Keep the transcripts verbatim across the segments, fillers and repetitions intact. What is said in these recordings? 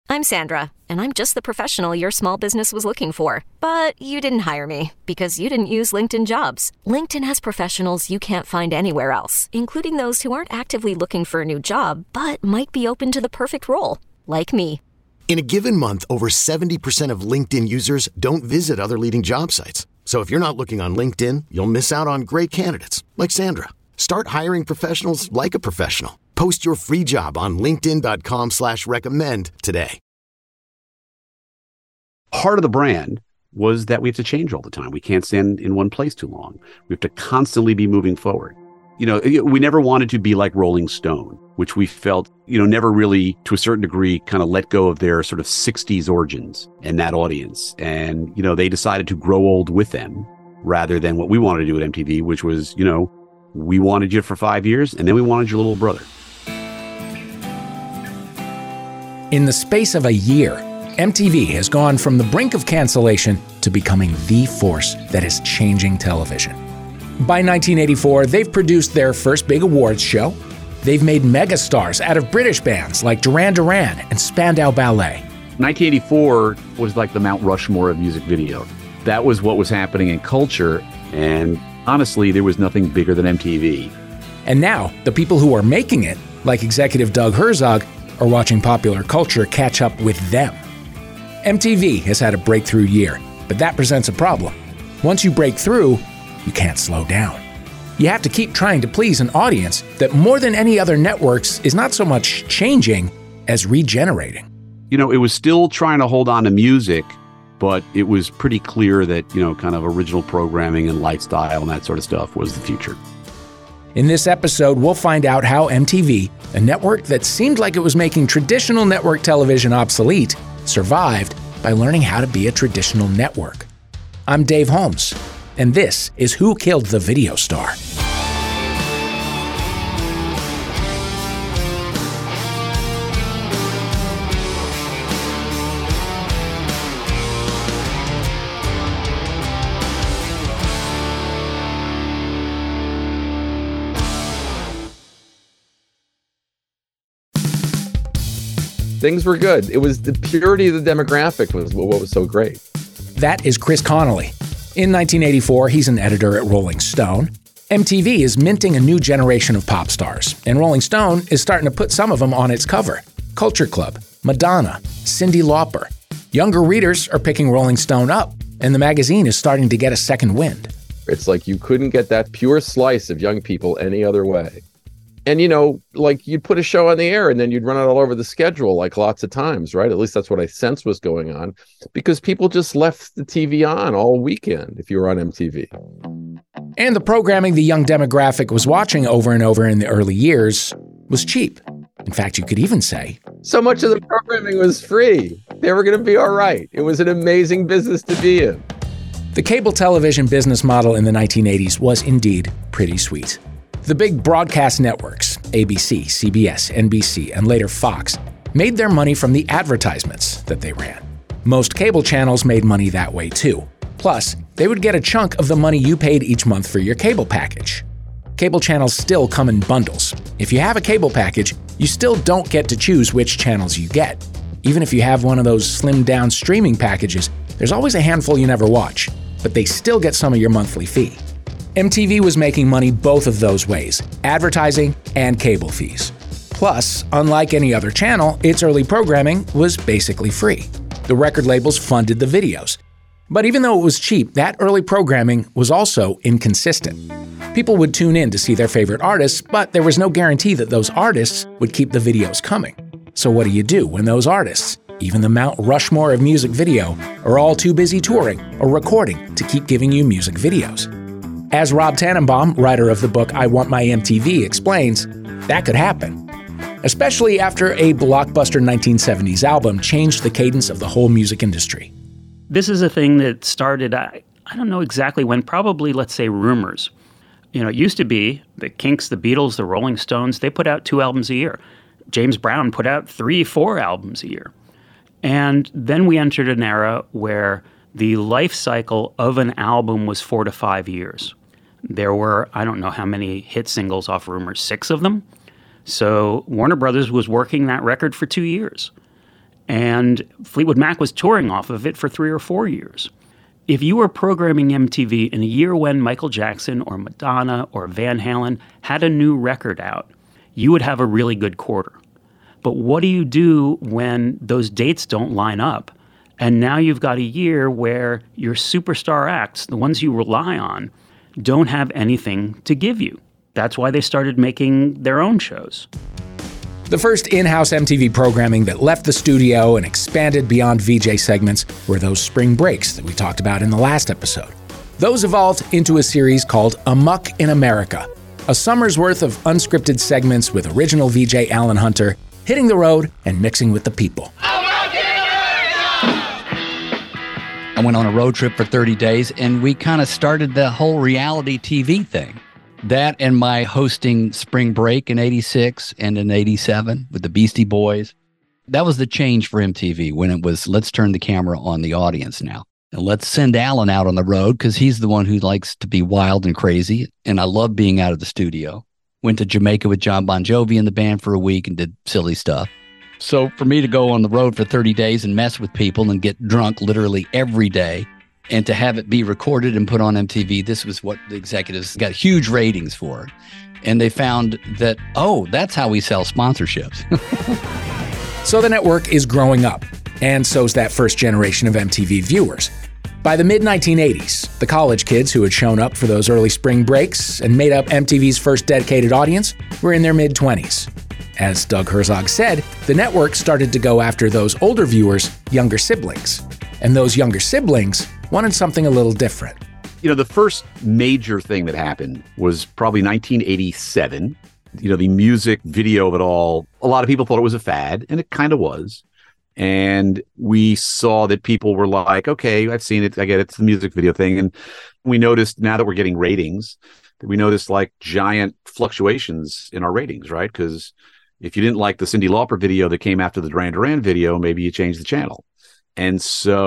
I'm Sandra, and I'm just the professional your small business was looking for. But you didn't hire me because you didn't use LinkedIn Jobs. LinkedIn has professionals you can't find anywhere else, including those who aren't actively looking for a new job, but might be open to the perfect role, like me. In a given month, over seventy percent of LinkedIn users don't visit other leading job sites. So if you're not looking on LinkedIn, you'll miss out on great candidates like Sandra. Start hiring professionals like a professional. Post your free job on linkedin.com slash recommend today. Part of the brand was that we have to change all the time. We can't stand in one place too long. We have to constantly be moving forward. You know, we never wanted to be like Rolling Stone, which we felt, you know, never really, to a certain degree, kind of let go of their sort of sixties origins and that audience. And, you know, they decided to grow old with them rather than what we wanted to do at M T V, which was, you know, we wanted you for five years and then we wanted your little brother. In the space of a year, M T V has gone from the brink of cancellation to becoming the force that is changing television. By nineteen eighty-four, they've produced their first big awards show. They've made megastars out of British bands like Duran Duran and Spandau Ballet. nineteen eighty-four was like the Mount Rushmore of music video. That was what was happening in culture, and honestly, there was nothing bigger than M T V. And now, the people who are making it, like executive Doug Herzog, are watching popular culture catch up with them. M T V has had a breakthrough year, but that presents a problem. Once you break through, you can't slow down. You have to keep trying to please an audience that more than any other networks is not so much changing as regenerating. You know, it was still trying to hold on to music, but it was pretty clear that, you know, kind of original programming and lifestyle and that sort of stuff was the future. In this episode, we'll find out how M T V, a network that seemed like it was making traditional network television obsolete, survived by learning how to be a traditional network. I'm Dave Holmes, and this is Who Killed the Video Star? Things were good. It was the purity of the demographic was what was so great. That is Chris Connolly. In nineteen eighty-four, he's an editor at Rolling Stone. M T V is minting a new generation of pop stars, and Rolling Stone is starting to put some of them on its cover. Culture Club, Madonna, Cyndi Lauper. Younger readers are picking Rolling Stone up, and the magazine is starting to get a second wind. It's like you couldn't get that pure slice of young people any other way. And, you know, like you'd put a show on the air and then you'd run it all over the schedule like lots of times, right? At least that's what I sense was going on, because people just left the T V on all weekend if you were on M T V. And the programming the young demographic was watching over and over in the early years was cheap. In fact, you could even say, so much of the programming was free. They were going to be all right. It was an amazing business to be in. The cable television business model in the nineteen eighties was indeed pretty sweet. The big broadcast networks, A B C, C B S, N B C, and later Fox, made their money from the advertisements that they ran. Most cable channels made money that way too. Plus, they would get a chunk of the money you paid each month for your cable package. Cable channels still come in bundles. If you have a cable package, you still don't get to choose which channels you get. Even if you have one of those slimmed-down streaming packages, there's always a handful you never watch, but they still get some of your monthly fee. M T V was making money both of those ways, advertising and cable fees. Plus, unlike any other channel, its early programming was basically free. The record labels funded the videos. But even though it was cheap, that early programming was also inconsistent. People would tune in to see their favorite artists, but there was no guarantee that those artists would keep the videos coming. So what do you do when those artists, even the Mount Rushmore of music video, are all too busy touring or recording to keep giving you music videos? As Rob Tannenbaum, writer of the book I Want My M T V, explains, that could happen. Especially after a blockbuster nineteen seventies album changed the cadence of the whole music industry. This is a thing that started, I, I don't know exactly when, probably, let's say, rumors. You know, it used to be the Kinks, the Beatles, the Rolling Stones, they put out two albums a year. James Brown put out three, four albums a year. And then we entered an era where the life cycle of an album was four to five years. There were, I don't know how many hit singles off Rumors, six of them. So Warner Brothers was working that record for two years. And Fleetwood Mac was touring off of it for three or four years. If you were programming M T V in a year when Michael Jackson or Madonna or Van Halen had a new record out, you would have a really good quarter. But what do you do when those dates don't line up? And now you've got a year where your superstar acts, the ones you rely on, don't have anything to give you. That's why they started making their own shows. The first in-house M T V programming that left the studio and expanded beyond V J segments were those spring breaks that we talked about in the last episode. Those evolved into a series called Amuck in America, a summer's worth of unscripted segments with original V J Alan Hunter hitting the road and mixing with the people. I went on a road trip for thirty days, and we kind of started the whole reality T V thing. That and my hosting Spring Break in eighty-six and in eighty-seven with the Beastie Boys. That was the change for M T V when it was, let's turn the camera on the audience now. And let's send Alan out on the road because he's the one who likes to be wild and crazy. And I love being out of the studio. Went to Jamaica with John Bon Jovi in the band for a week and did silly stuff. So for me to go on the road for thirty days and mess with people and get drunk literally every day and to have it be recorded and put on M T V, this was what the executives got huge ratings for. And they found that, oh, that's how we sell sponsorships. So the network is growing up, and so's that first generation of M T V viewers. By the mid nineteen eighties, the college kids who had shown up for those early spring breaks and made up M T V's first dedicated audience were in their mid-twenties. As Doug Herzog said, the network started to go after those older viewers' younger siblings. And those younger siblings wanted something a little different. You know, the first major thing that happened was probably nineteen eighty-seven. You know, the music video of it all, a lot of people thought it was a fad, and it kind of was. And we saw that people were like, okay, I've seen it. I get it. It's the music video thing. And we noticed now that we're getting ratings, that we noticed like giant fluctuations in our ratings, right? Because if you didn't like the Cyndi Lauper video that came after the Duran Duran video, maybe you changed the channel. And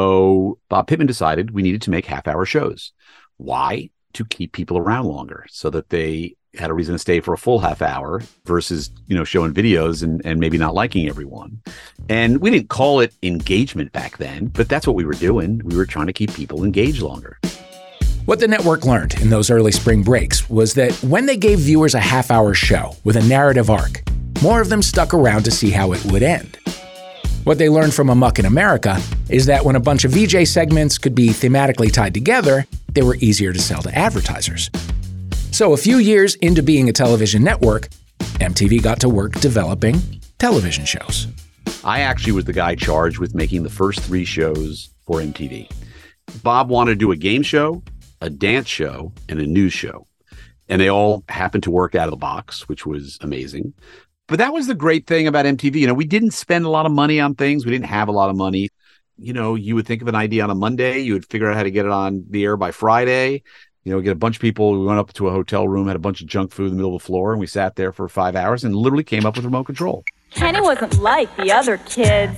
so Bob Pittman decided we needed to make half-hour shows. Why? To keep people around longer so that they had a reason to stay for a full half hour versus, you know, showing videos and, and maybe not liking everyone. And we didn't call it engagement back then, but that's what we were doing. We were trying to keep people engaged longer. What the network learned in those early spring breaks was that when they gave viewers a half-hour show with a narrative arc, more of them stuck around to see how it would end. What they learned from Amuck in America is that when a bunch of V J segments could be thematically tied together, they were easier to sell to advertisers. So a few years into being a television network, M T V got to work developing television shows. I actually was the guy charged with making the first three shows for M T V. Bob wanted to do a game show, a dance show, and a news show. And they all happened to work out of the box, which was amazing. But that was the great thing about M T V. You know, we didn't spend a lot of money on things. We didn't have a lot of money. You know, you would think of an idea on a Monday. You would figure out how to get it on the air by Friday. You know, get a bunch of people. We went up to a hotel room, had a bunch of junk food in the middle of the floor, and we sat there for five hours and literally came up with remote control. Kenny wasn't like the other kids.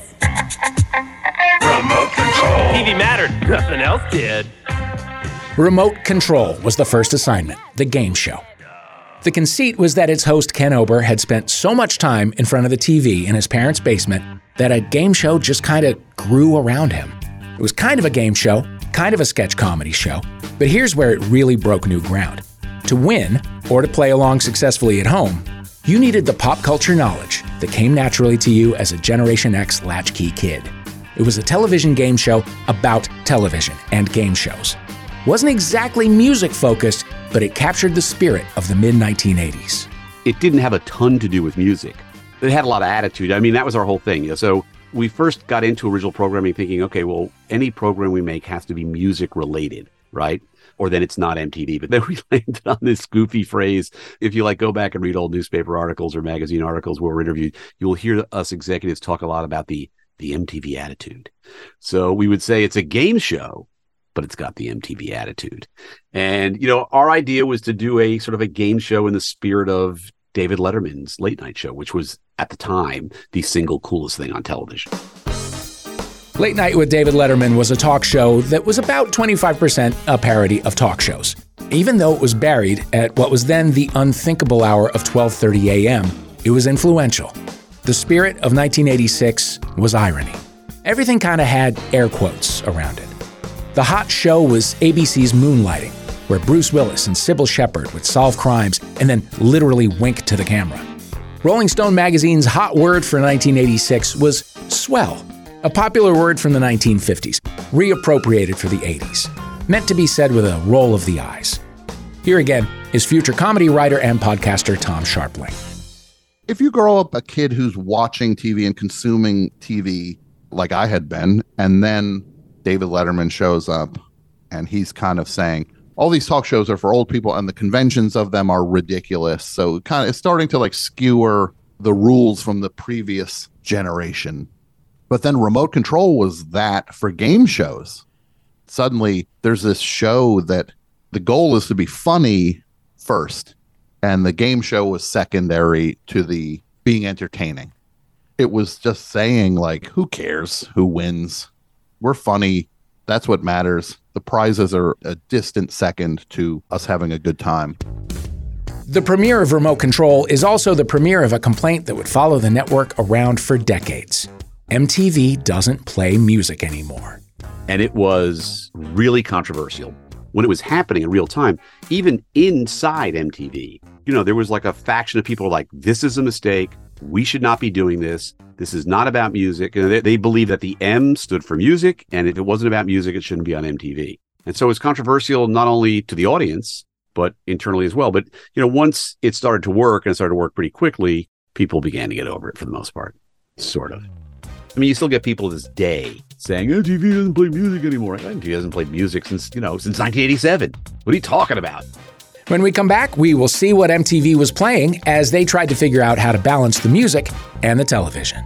Remote control. T V mattered. Nothing else did. Remote Control was the first assignment, the game show. The conceit was that its host, Ken Ober, had spent so much time in front of the T V in his parents' basement that a game show just kind of grew around him. It was kind of a game show, kind of a sketch comedy show, but here's where it really broke new ground. To win, or to play along successfully at home, you needed the pop culture knowledge that came naturally to you as a Generation X latchkey kid. It was a television game show about television and game shows. Wasn't exactly music-focused, but it captured the spirit of the mid nineteen eighties. It didn't have a ton to do with music. It had a lot of attitude. I mean, that was our whole thing. You know? So we first got into original programming thinking, okay, well, any program we make has to be music-related, right? Or then it's not M T V. But then we landed on this goofy phrase. If you like go back and read old newspaper articles or magazine articles where we're interviewed, you'll hear us executives talk a lot about the, the M T V attitude. So we would say it's a game show, but it's got the M T V attitude. And, you know, our idea was to do a sort of a game show in the spirit of David Letterman's late night show, which was at the time the single coolest thing on television. Late Night with David Letterman was a talk show that was about twenty-five percent a parody of talk shows. Even though it was buried at what was then the unthinkable hour of twelve thirty a.m., it was influential. The spirit of nineteen eighty-six was irony. Everything kind of had air quotes around it. The hot show was A B C's Moonlighting, where Bruce Willis and Sybil Shepherd would solve crimes and then literally wink to the camera. Rolling Stone magazine's hot word for nineteen eighty-six was swell, a popular word from the nineteen fifties, reappropriated for the eighties, meant to be said with a roll of the eyes. Here again is future comedy writer and podcaster Tom Scharpling. If you grow up a kid who's watching T V and consuming T V like I had been, and then David Letterman shows up and he's kind of saying, all these talk shows are for old people and the conventions of them are ridiculous. So kind of it's starting to like skewer the rules from the previous generation. But then Remote Control was that for game shows. Suddenly there's this show that the goal is to be funny first, and the game show was secondary to the being entertaining. It was just saying like, who cares who wins? We're funny. That's what matters. The prizes are a distant second to us having a good time. The premiere of Remote Control is also the premiere of a complaint that would follow the network around for decades. M T V doesn't play music anymore. And it was really controversial. When it was happening in real time, even inside M T V, you know, there was like a faction of people like, this is a mistake. We should not be doing this. This is not about music. And they, they believe that the M stood for music. And if it wasn't about music, it shouldn't be on M T V. And so it's controversial not only to the audience, but internally as well. But, you know, once it started to work and it started to work pretty quickly, people began to get over it for the most part. Sort of. I mean, you still get people to this day saying, M T V doesn't play music anymore. M T V hasn't played music since, you know, since nineteen eighty-seven. What are you talking about? When we come back, we will see what M T V was playing as they tried to figure out how to balance the music and the television.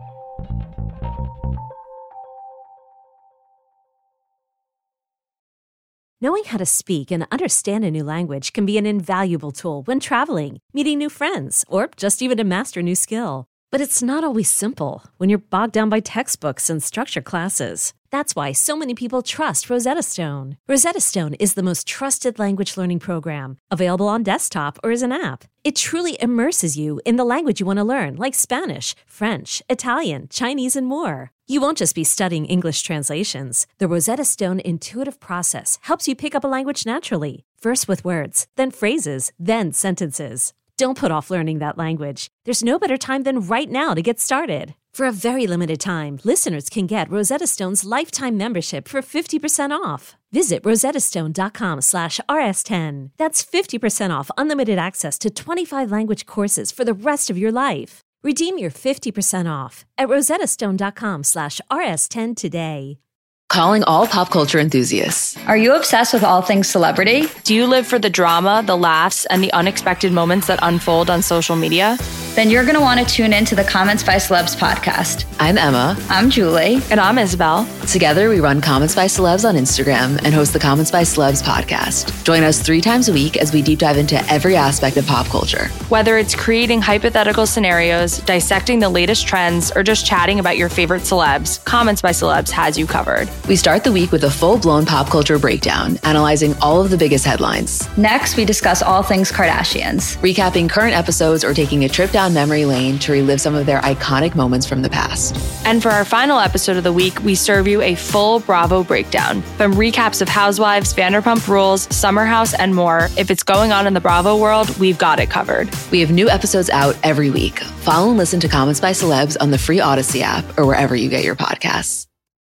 Knowing how to speak and understand a new language can be an invaluable tool when traveling, meeting new friends, or just even to master a new skill. But it's not always simple when you're bogged down by textbooks and structure classes. That's why so many people trust Rosetta Stone. Rosetta Stone is the most trusted language learning program, available on desktop or as an app. It truly immerses you in the language you want to learn, like Spanish, French, Italian, Chinese, and more. You won't just be studying English translations. The Rosetta Stone intuitive process helps you pick up a language naturally, first with words, then phrases, then sentences. Don't put off learning that language. There's no better time than right now to get started. For a very limited time, listeners can get Rosetta Stone's lifetime membership for fifty percent off. Visit rosettastone.com slash rs10. That's fifty percent off unlimited access to twenty-five language courses for the rest of your life. Redeem your fifty percent off at rosettastone.com slash rs10 today. Calling all pop culture enthusiasts. Are you obsessed with all things celebrity? Do you live for the drama, the laughs, and the unexpected moments that unfold on social media? Then you're going to want to tune in to the Comments by Celebs podcast. I'm Emma. I'm Julie. And I'm Isabel. Together, we run Comments by Celebs on Instagram and host the Comments by Celebs podcast. Join us three times a week as we deep dive into every aspect of pop culture. Whether it's creating hypothetical scenarios, dissecting the latest trends, or just chatting about your favorite celebs, Comments by Celebs has you covered. We start the week with a full-blown pop culture breakdown, analyzing all of the biggest headlines. Next, we discuss all things Kardashians, recapping current episodes or taking a trip down memory lane to relive some of their iconic moments from the past. And for our final episode of the week, we serve you a full Bravo breakdown. From recaps of Housewives, Vanderpump Rules, Summer House, and more, if it's going on in the Bravo world, we've got it covered. We have new episodes out every week. Follow and listen to Comments by Celebs on the free Odyssey app or wherever you get your podcasts.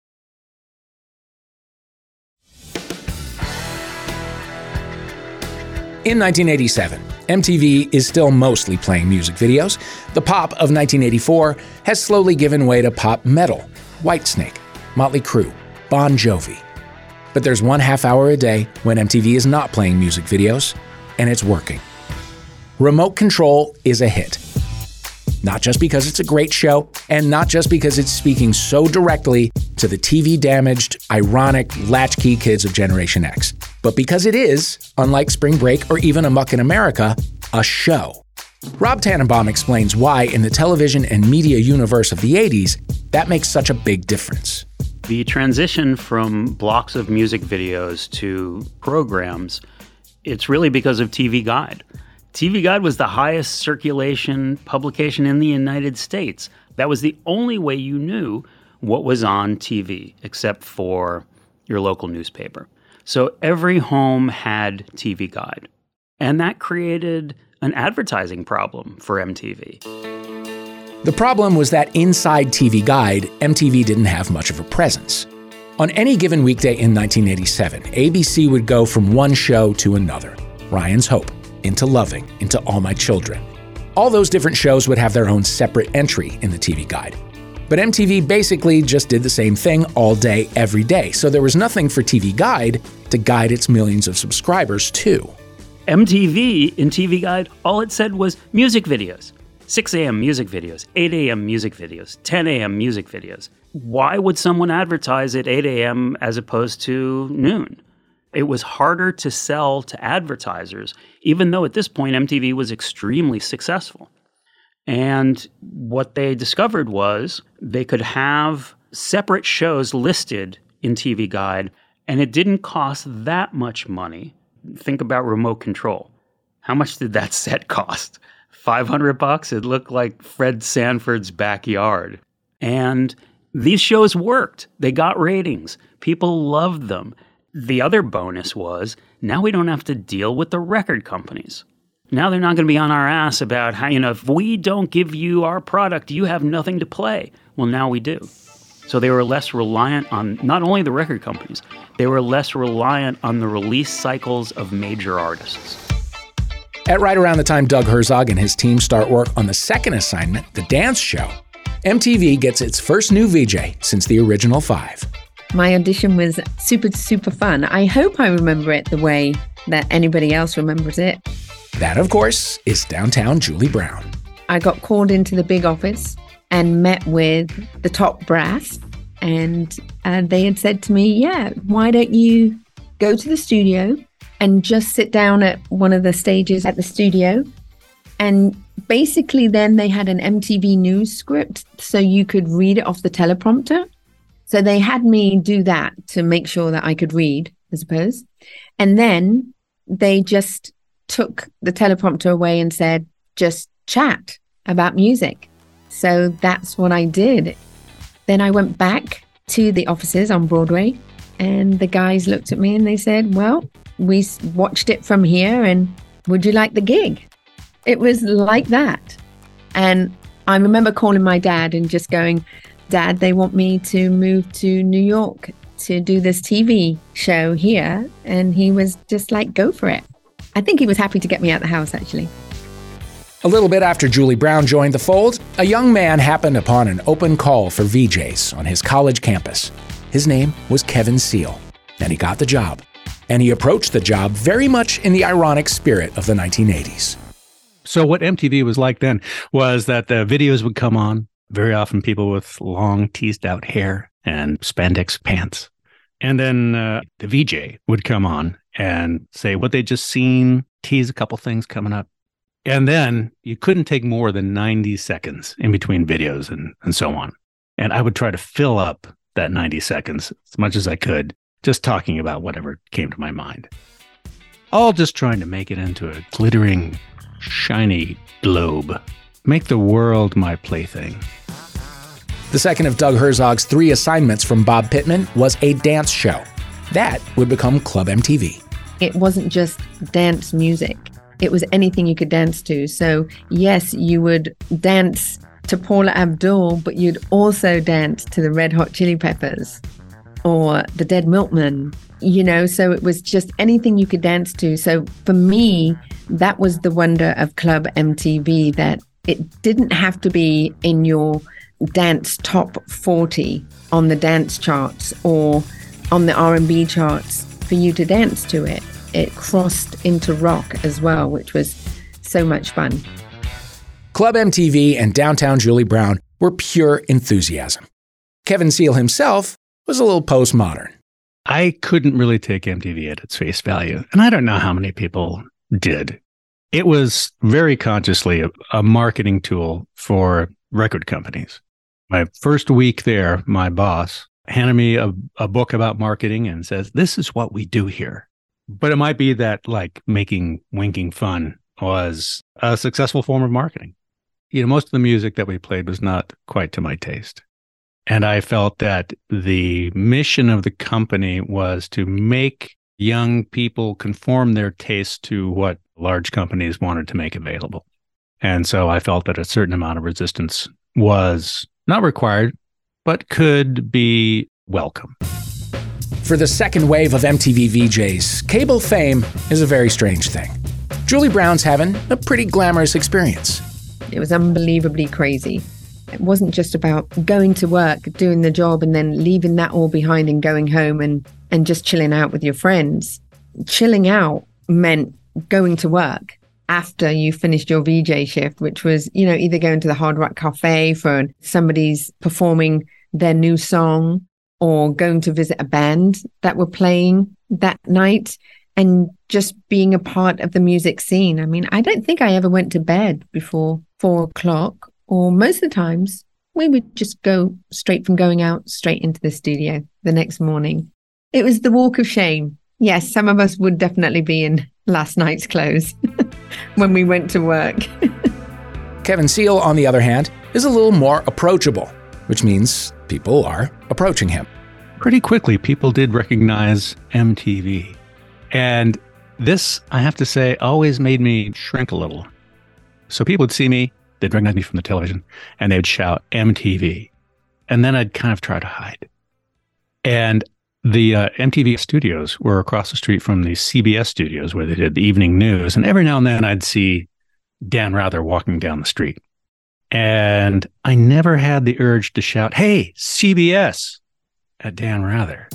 In nineteen eighty-seven, M T V is still mostly playing music videos. The pop of nineteen eighty-four has slowly given way to pop metal, Whitesnake, Motley Crue, Bon Jovi. But there's one half hour a day when M T V is not playing music videos, and it's working. Remote Control is a hit. Not just because it's a great show, and not just because it's speaking so directly to the T V-damaged, ironic, latchkey kids of Generation X, but because it is, unlike Spring Break or even Amuck in America, a show. Rob Tannenbaum explains why, in the television and media universe of the eighties, that makes such a big difference. The transition from blocks of music videos to programs, it's really because of T V Guide. T V Guide was the highest circulation publication in the United States. That was the only way you knew what was on T V except for your local newspaper. So every home had T V Guide. And that created an advertising problem for M T V. The problem was that inside T V Guide, M T V didn't have much of a presence. On any given weekday in nineteen eighty-seven, A B C would go from one show to another. Ryan's Hope, Into Loving, Into All My Children. All those different shows would have their own separate entry in the T V Guide. But M T V basically just did the same thing all day, every day, so there was nothing for T V Guide to guide its millions of subscribers to. M T V, in T V Guide, all it said was music videos. six a.m. music videos, eight a.m. music videos, ten a.m. music videos. Why would someone advertise at eight a.m. as opposed to noon? It was harder to sell to advertisers, even though at this point M T V was extremely successful. And what they discovered was they could have separate shows listed in T V Guide, and it didn't cost that much money. Think about remote control. How much did that set cost? five hundred bucks? It looked like Fred Sanford's backyard. And these shows worked. They got ratings. People loved them. The other bonus was now we don't have to deal with the record companies. Now they're not going to be on our ass about how, you know, if we don't give you our product, you have nothing to play. Well, now we do. So they were less reliant on not only the record companies, they were less reliant on the release cycles of major artists. At right around the time Doug Herzog and his team start work on the second assignment, The Dance Show, M T V gets its first new V J since the original five. My audition was super, super fun. I hope I remember it the way that anybody else remembers it. That, of course, is Downtown Julie Brown. I got called into the big office and met with the top brass. And uh, they had said to me, yeah, why don't you go to the studio and just sit down at one of the stages at the studio. And basically then they had an M T V News script so you could read it off the teleprompter. So they had me do that to make sure that I could read, I suppose. And then they just took the teleprompter away and said, just chat about music. So that's what I did. Then I went back to the offices on Broadway and the guys looked at me and they said, well, we watched it from here and would you like the gig? It was like that. And I remember calling my dad and just going, Dad, they want me to move to New York to do this T V show here. And he was just like, go for it. I think he was happy to get me out the house, actually. A little bit after Julie Brown joined the fold, a young man happened upon an open call for V Js on his college campus. His name was Kevin Seal, and he got the job. And he approached the job very much in the ironic spirit of the nineteen eighties. So what M T V was like then was that the videos would come on, very often people with long teased out hair and spandex pants. And then uh, the V J would come on and say what they'd just seen, tease a couple things coming up. And then you couldn't take more than ninety seconds in between videos and, and so on. And I would try to fill up that ninety seconds as much as I could, just talking about whatever came to my mind. All just trying to make it into a glittering, shiny globe. Make the world my plaything. The second of Doug Herzog's three assignments from Bob Pittman was a dance show. That would become Club M T V. It wasn't just dance music. It was anything you could dance to. So yes, you would dance to Paula Abdul, but you'd also dance to the Red Hot Chili Peppers or the Dead Milkmen, you know, so it was just anything you could dance to. So for me, that was the wonder of Club M T V, that it didn't have to be in your dance top forty on the dance charts or on the R and B charts for you to dance to it. It crossed into rock as well, which was so much fun. Club M T V and Downtown Julie Brown were pure enthusiasm. Kevin Seal himself was a little postmodern. I couldn't really take M T V at its face value, and I don't know how many people did. It was very consciously a, a marketing tool for record companies. My first week there, my boss handed me a, a book about marketing and says, this is what we do here. But it might be that like making winking fun was a successful form of marketing. You know, most of the music that we played was not quite to my taste. And I felt that the mission of the company was to make young people conform their taste to what large companies wanted to make available. And so I felt that a certain amount of resistance was not required, but could be welcome. For the second wave of M T V V Js, cable fame is a very strange thing. Julie Brown's having a pretty glamorous experience. It was unbelievably crazy. It wasn't just about going to work, doing the job, and then leaving that all behind and going home and, and just chilling out with your friends. Chilling out meant going to work after you finished your V J shift, which was, you know, either going to the Hard Rock Cafe for somebody's performing their new song, or going to visit a band that were playing that night, and just being a part of the music scene. I mean, I don't think I ever went to bed before four o'clock, or most of the times we would just go straight from going out straight into the studio the next morning. It was the walk of shame. Yes, some of us would definitely be in last night's clothes when we went to work. Kevin Seal, on the other hand, is a little more approachable, which means people are approaching him. Pretty quickly, people did recognize M T V. And this, I have to say, always made me shrink a little. So people would see me, they'd recognize me from the television, and they'd shout M T V. And then I'd kind of try to hide. And the uh, M T V studios were across the street from the C B S studios where they did the evening news. And every now and then I'd see Dan Rather walking down the street. And I never had the urge to shout, "Hey, C B S," at Dan Rather.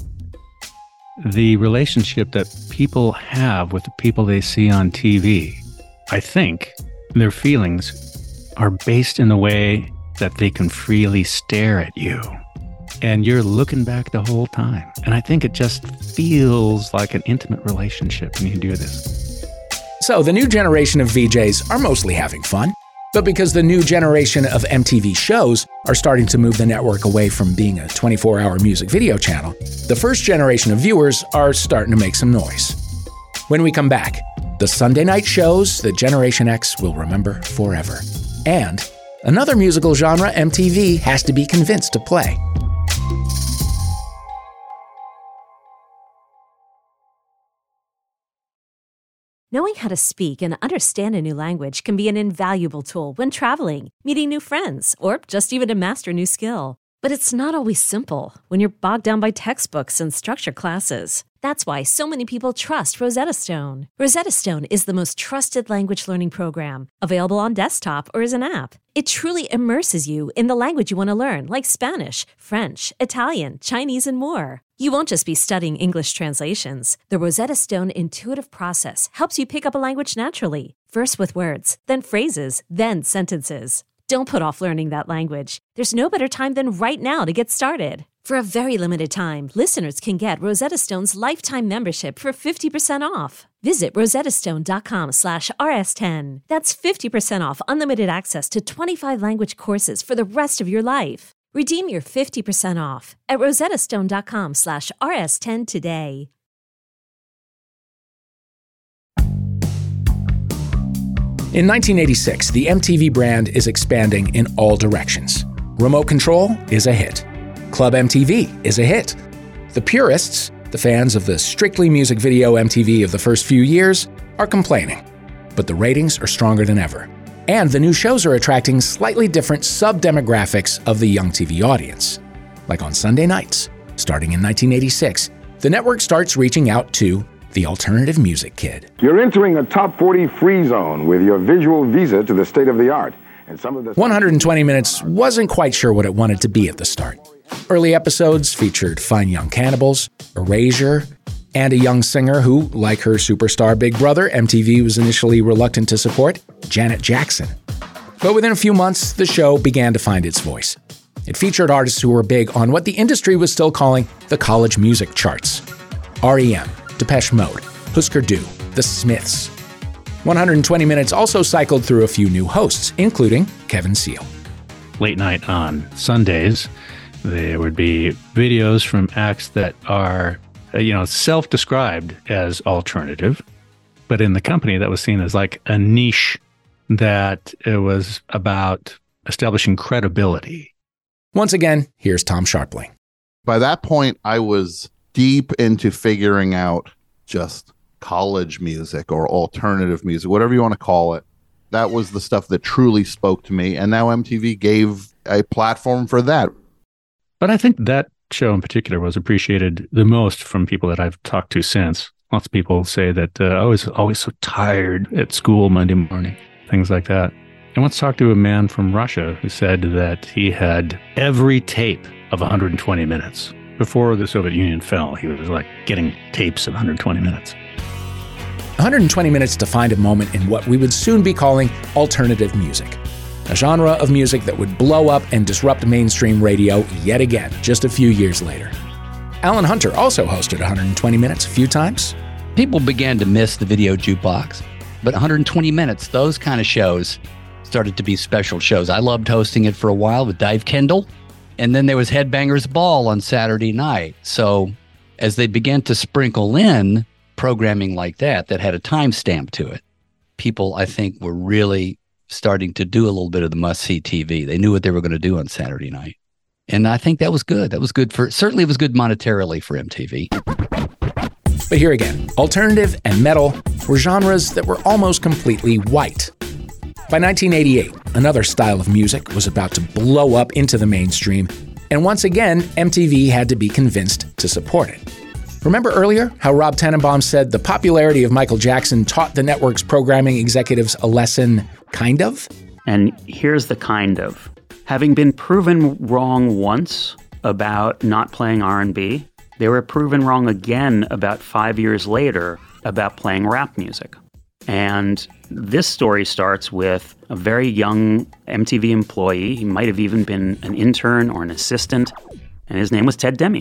The relationship that people have with the people they see on T V, I think their feelings are based in the way that they can freely stare at you. And you're looking back the whole time. And I think it just feels like an intimate relationship when you do this. So the new generation of V Js are mostly having fun. But because the new generation of M T V shows are starting to move the network away from being a twenty-four hour music video channel, the first generation of viewers are starting to make some noise. When we come back, the Sunday night shows that Generation X will remember forever. And another musical genre M T V has to be convinced to play. Knowing how to speak and understand a new language can be an invaluable tool when traveling, meeting new friends, or just even to master a new skill. But it's not always simple when you're bogged down by textbooks and structured classes. That's why so many people trust Rosetta Stone. Rosetta Stone is the most trusted language learning program, available on desktop or as an app. It truly immerses you in the language you want to learn, like Spanish, French, Italian, Chinese, and more. You won't just be studying English translations. The Rosetta Stone intuitive process helps you pick up a language naturally, first with words, then phrases, then sentences. Don't put off learning that language. There's no better time than right now to get started. For a very limited time, listeners can get Rosetta Stone's lifetime membership for fifty percent off. Visit rosettastone.com slash rs10. That's fifty percent off unlimited access to twenty-five language courses for the rest of your life. Redeem your fifty percent off at rosettastone.com slash rs10 today. In nineteen eighty-six, the M T V brand is expanding in all directions. Remote Control is a hit. Club M T V is a hit. The purists, the fans of the strictly music video M T V of the first few years, are complaining. But the ratings are stronger than ever. And the new shows are attracting slightly different sub-demographics of the young T V audience. Like on Sunday nights, starting in nineteen eighty-six, the network starts reaching out to the alternative music kid. You're entering a top forty free zone with your visual visa to the state of the art. And some of the one hundred twenty Minutes wasn't quite sure what it wanted to be at the start. Early episodes featured fine young cannibals, erasure, and a young singer who, like her superstar big brother, M T V was initially reluctant to support, Janet Jackson. But within a few months, the show began to find its voice. It featured artists who were big on what the industry was still calling the college music charts. R E M, Depeche Mode, Husker Du, The Smiths. one hundred twenty Minutes also cycled through a few new hosts, including Kevin Seal. Late night on Sundays, there would be videos from acts that are, you know, self-described as alternative, but in the company that was seen as like a niche that it was about establishing credibility. Once again, here's Tom Scharpling. By that point, I was deep into figuring out just college music or alternative music, whatever you want to call it. That was the stuff that truly spoke to me. And now M T V gave a platform for that. But I think that show in particular was appreciated the most from people that I've talked to since. Lots of people say that uh, I was always so tired at school Monday morning, things like that. I once talked to a man from Russia who said that he had every tape of one hundred twenty minutes. Before the Soviet Union fell, he was like getting tapes of one hundred twenty minutes. one hundred twenty minutes to find a moment in what we would soon be calling alternative music, a genre of music that would blow up and disrupt mainstream radio yet again just a few years later. Alan Hunter also hosted one hundred twenty minutes a few times. People began to miss the video jukebox, but one hundred twenty minutes, those kind of shows started to be special shows. I loved hosting it for a while with Dave Kendall, and then there was Headbangers Ball on Saturday night. So as they began to sprinkle in programming like that, that had a timestamp to it, people, I think, were really starting to do a little bit of the must-see T V. They knew what they were going to do on Saturday night. And I think that was good. That was good for, certainly it was good monetarily for M T V. But here again, alternative and metal were genres that were almost completely white. By nineteen eighty-eight, another style of music was about to blow up into the mainstream, and once again, M T V had to be convinced to support it. Remember earlier how Rob Tenenbaum said the popularity of Michael Jackson taught the network's programming executives a lesson, kind of? And here's the kind of. Having been proven wrong once about not playing R and B, they were proven wrong again about five years later about playing rap music. And this story starts with a very young M T V employee. He might have even been an intern or an assistant, and his name was Ted Demme.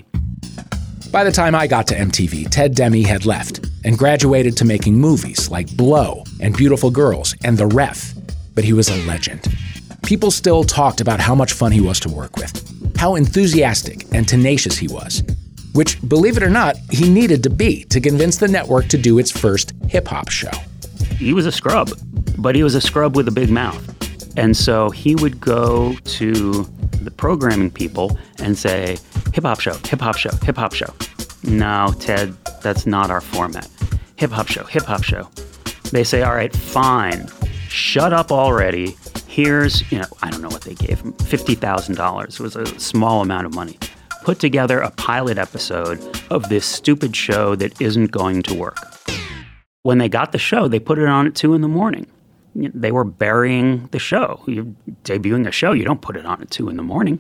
By the time I got to M T V, Ted Demme had left and graduated to making movies like Blow and Beautiful Girls and The Ref, but he was a legend. People still talked about how much fun he was to work with, how enthusiastic and tenacious he was, which, believe it or not, he needed to be to convince the network to do its first hip-hop show. He was a scrub, but he was a scrub with a big mouth. And so he would go to the programming people and say, hip-hop show, hip-hop show, hip-hop show. No, Ted, that's not our format. Hip-hop show, hip-hop show. They say, all right, fine, shut up already. Here's, you know, I don't know what they gave him, fifty thousand dollars. It was a small amount of money. Put together a pilot episode of this stupid show that isn't going to work. When they got the show, they put it on at two in the morning. They were burying the show. You're debuting a show, you don't put it on at two in the morning.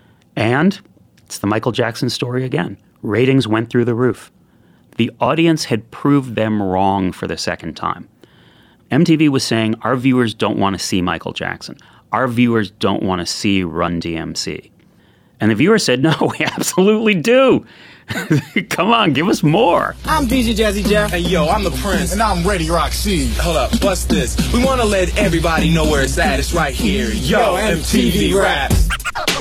And it's the Michael Jackson story again. Ratings went through the roof. The audience had proved them wrong for the second time. M T V was saying, our viewers don't want to see Michael Jackson. Our viewers don't want to see Run D M C. And the viewers said, no, we absolutely do. Come on, give us more. I'm D J Jazzy Jeff. Hey, yo, I'm the Prince. And I'm Ready Rock C. Hold up, what's this? We want to let everybody know where it's at. It's right here. Yo, M T V Raps.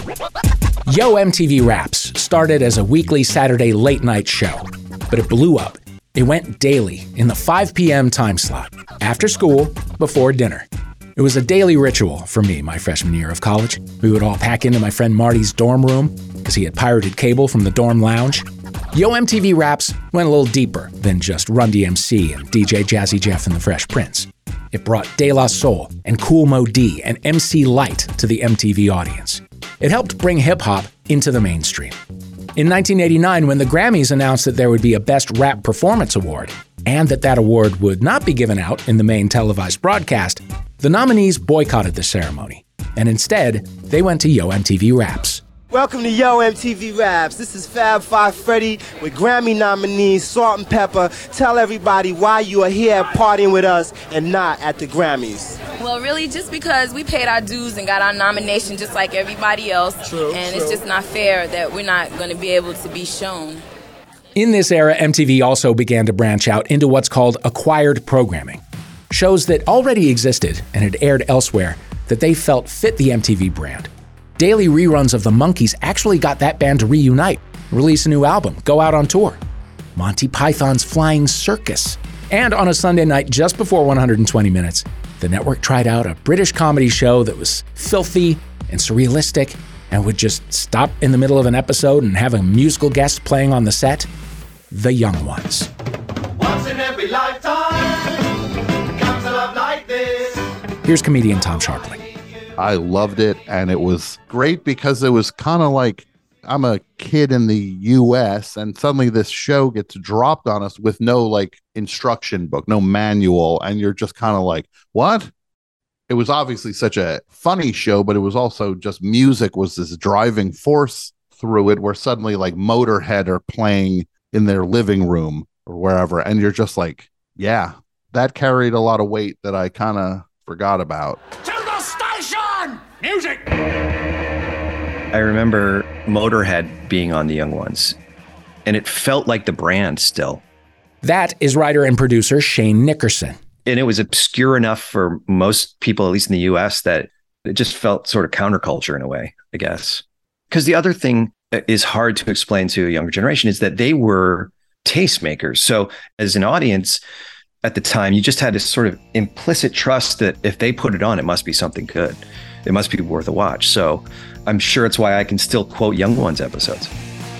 Yo, M T V Raps started as a weekly Saturday late-night show, but it blew up. It went daily in the five p.m. time slot, after school, before dinner. It was a daily ritual for me my freshman year of college. We would all pack into my friend Marty's dorm room because he had pirated cable from the dorm lounge. Yo, M T V Raps went a little deeper than just Run D M C and D J Jazzy Jeff and the Fresh Prince. It brought De La Soul and Kool Moe Dee and M C Lyte to the M T V audience. It helped bring hip-hop into the mainstream. In nineteen eighty-nine, when the Grammys announced that there would be a Best Rap Performance Award, and that that award would not be given out in the main televised broadcast, the nominees boycotted the ceremony, and instead, they went to Yo M T V Raps. Welcome to Yo M T V Raps. This is Fab Five Freddy with Grammy nominees Salt and Pepper. Tell everybody why you are here partying with us and not at the Grammys. Well, really, just because we paid our dues and got our nomination just like everybody else. True, and true. It's just not fair that we're not going to be able to be shown. In this era, M T V also began to branch out into what's called acquired programming. Shows that already existed and had aired elsewhere that they felt fit the M T V brand. Daily reruns of the Monkees actually got that band to reunite, release a new album, go out on tour. Monty Python's Flying Circus. And on a Sunday night just before one hundred twenty minutes, the network tried out a British comedy show that was filthy and surrealistic and would just stop in the middle of an episode and have a musical guest playing on the set? The Young Ones. Once in every lifetime comes a love like this. Here's comedian Tom Scharpling. I loved it, and it was great because it was kind of like I'm a kid in the U S and suddenly this show gets dropped on us with no like instruction book, no manual, and you're just kind of like, what? It was obviously such a funny show, but it was also just music was this driving force through it, where suddenly like Motorhead are playing in their living room or wherever, and you're just like, yeah, that carried a lot of weight that I kind of forgot about. To the station! Music! I remember Motorhead being on The Young Ones, and it felt like the brand still. That is writer and producer Shane Nickerson. And it was obscure enough for most people, at least in the U S, that it just felt sort of counterculture in a way, I guess. Because the other thing that is hard to explain to a younger generation is that they were tastemakers. So as an audience at the time, you just had this sort of implicit trust that if they put it on, it must be something good. It must be worth a watch. So I'm sure it's why I can still quote Young Ones episodes.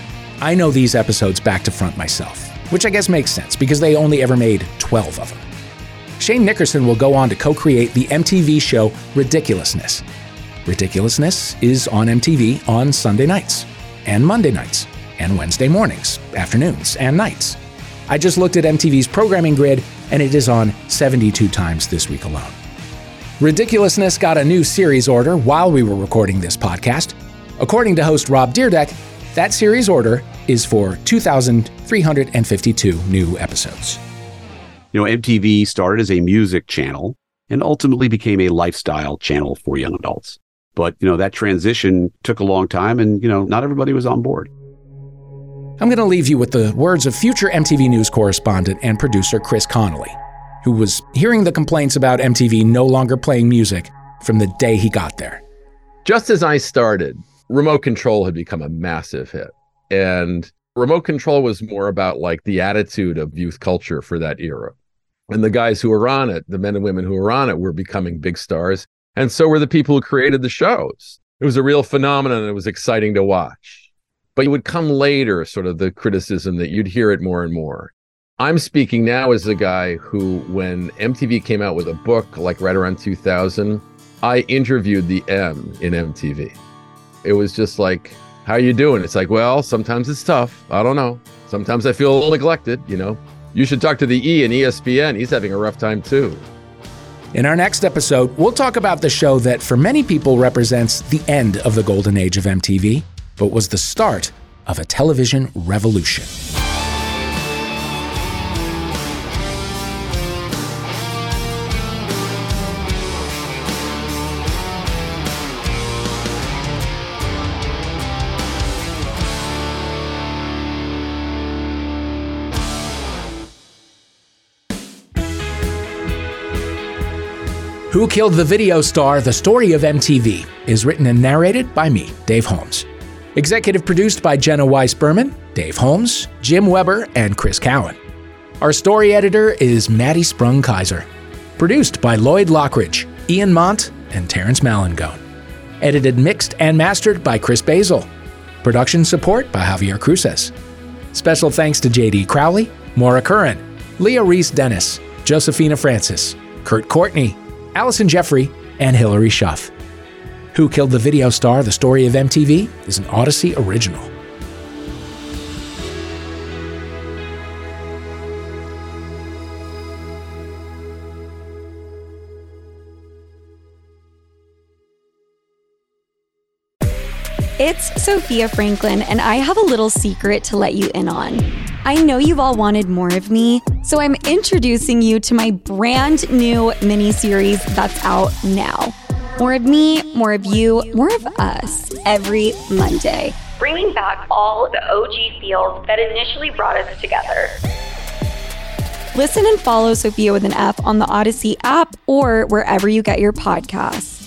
I know these episodes back to front myself, which I guess makes sense because they only ever made twelve of them. Shane Nickerson will go on to co-create the M T V show Ridiculousness. Ridiculousness is on M T V on Sunday nights, and Monday nights, and Wednesday mornings, afternoons, and nights. I just looked at M T V's programming grid, and it is on seventy-two times this week alone. Ridiculousness got a new series order while we were recording this podcast. According to host Rob Dyrdek, that series order is for two thousand three hundred fifty-two new episodes. You know, M T V started as a music channel and ultimately became a lifestyle channel for young adults. But, you know, that transition took a long time and, you know, not everybody was on board. I'm going to leave you with the words of future M T V News correspondent and producer Chris Connolly, who was hearing the complaints about M T V no longer playing music from the day he got there. Just as I started, Remote Control had become a massive hit. And Remote Control was more about like the attitude of youth culture for that era. And the guys who were on it, the men and women who were on it, were becoming big stars. And so were the people who created the shows. It was a real phenomenon, and it was exciting to watch. But it would come later, sort of the criticism that you'd hear it more and more. I'm speaking now as a guy who, when M T V came out with a book, like right around two thousand, I interviewed the M in M T V. It was just like, how you doing? It's like, well, sometimes it's tough. I don't know. Sometimes I feel a little neglected, you know. You should talk to the E in E S P N. He's having a rough time too. In our next episode, we'll talk about the show that for many people represents the end of the golden age of M T V, but was the start of a television revolution. Who Killed the Video Star? The Story of M T V is written and narrated by me, Dave Holmes. Executive produced by Jenna Weiss-Berman, Dave Holmes, Jim Weber, and Chris Cowan. Our story editor is Maddie Sprung-Kaiser. Produced by Lloyd Lockridge, Ian Mont, and Terrence Malangone. Edited, mixed, and mastered by Chris Basil. Production support by Javier Cruces. Special thanks to J D Crowley, Maura Curran, Leah Reese-Dennis, Josephina Francis, Kurt Courtney, Allison Jeffrey, and Hillary Schuff. Who Killed the Video Star? The Story of M T V is an Odyssey original. It's Sophia Franklin, and I have a little secret to let you in on. I know you've all wanted more of me, so I'm introducing you to my brand new mini-series that's out now. More of me, more of you, more of us every Monday. Bringing back all the O G feels that initially brought us together. Listen and follow Sophia with an F on the Odyssey app or wherever you get your podcasts.